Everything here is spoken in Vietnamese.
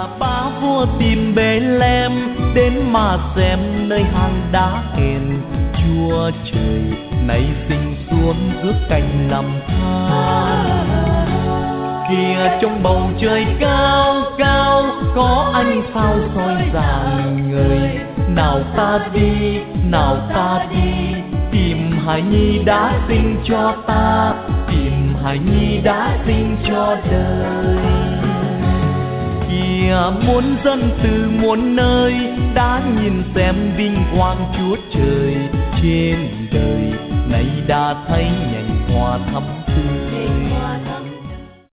Ba vua tìm Bethlehem đến mà xem nơi hang đá hèn. Chúa trời nay sinh xuống rước cánh làm than. Kìa trong bầu trời cao cao có ánh sao soi rạng ngời. Nào ta đi, nào ta đi, tìm hài nhi đã sinh cho ta, tìm hài nhi đã sinh cho đời. Kìa muôn dân từ muôn nơi đã nhìn xem vinh quang Chúa trời. Trên đời này đã thấy nhành hoa thắm tươi.